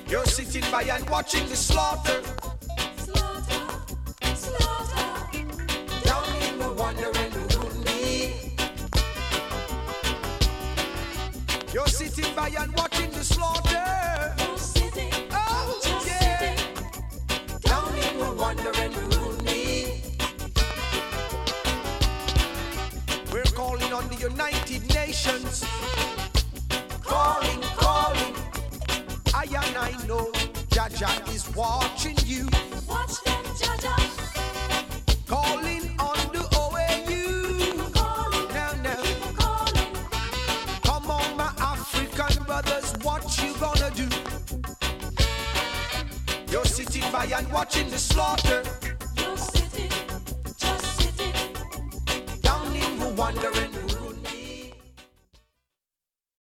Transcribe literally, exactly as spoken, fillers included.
You're sitting by and watching the slaughter. Slaughter, slaughter. Down in Rwanda and Burundi. You're sitting by and watching the slaughter. You're sitting, oh, just yeah. sitting. Down in Rwanda and Burundi. We're calling on the United Nations. Calling, calling. I and I know Jaja is watching you. Watch them, Jaja. Calling on the O A U. Calling, now, now. calling. Come on, my African brothers, what you gonna do? You're sitting by and watching the slaughter. You're sitting, just sitting. Down in Rwanda.